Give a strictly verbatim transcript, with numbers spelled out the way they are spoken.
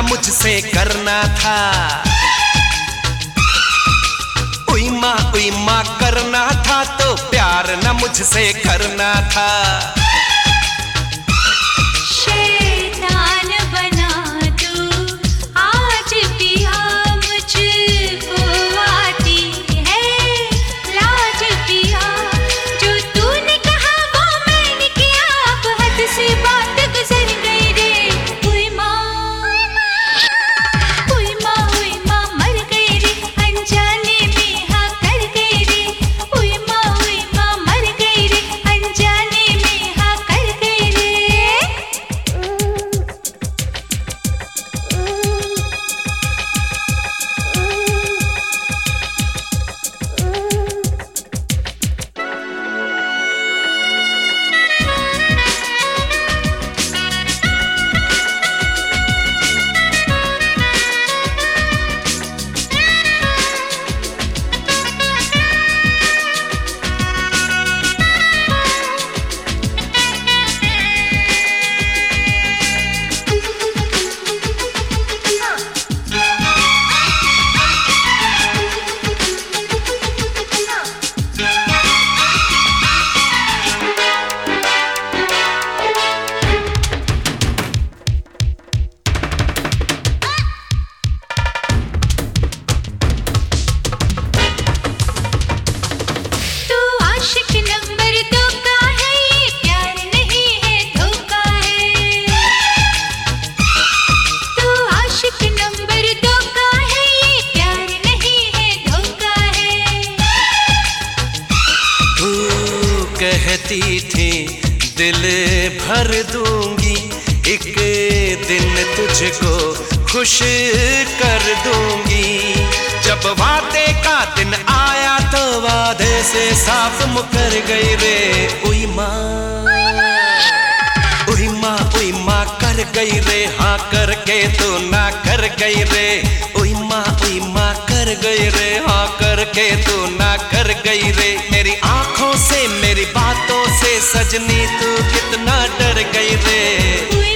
मुझसे करना था। उई माँ उई माँ करना था तो प्यार न मुझसे करना था। शैतान बना तू आज पिया मुझको आती है लाज पिया। जो तूने कहा वो मैंने किया, अब हद से बात गुजर गई रे। उई माँ उई माँ उई माँ मर गई रे, अनजाने में हाँ कर गई रे। उई माँ उई माँ मर गई रे, अनजाने में हाँ कर गई रे। आशिक नंबर दो का है ये, प्यार नहीं है धोखा है। तू आशिक नंबर दो का है ये, प्यार नहीं है धोखा है। तू कहती थी दिल भर दूंगी, एक दिन तुझको खुश कर दूंगी। जब वादे का दिन आया तो वादे से साफ मुकर गई रे। उई माँ उई माँ उई माँ कर गई रे, हाँ करके तो ना कर गई रे। उई माँ उई माँ कर गई रे, हाँ करके तो ना कर गई रे। मेरी आंखों से मेरी बातों से सजनी तू कितना डर गई रे।